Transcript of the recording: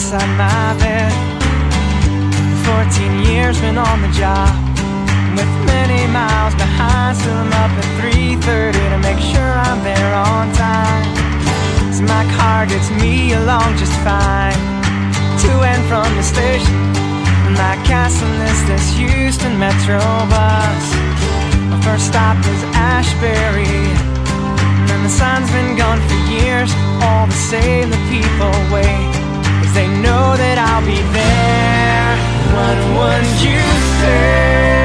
beside my bed. 14 years been on the job, with many miles behind. Still I'm up at 3:30 to make sure I'm there on time. So my car gets me along just fine, to and from the station. My castle is this Houston Metro bus. My first stop is Ashbury, and the sun's been gone for years. All the same, the people wait, 'cause they know that I'll be there. What would you say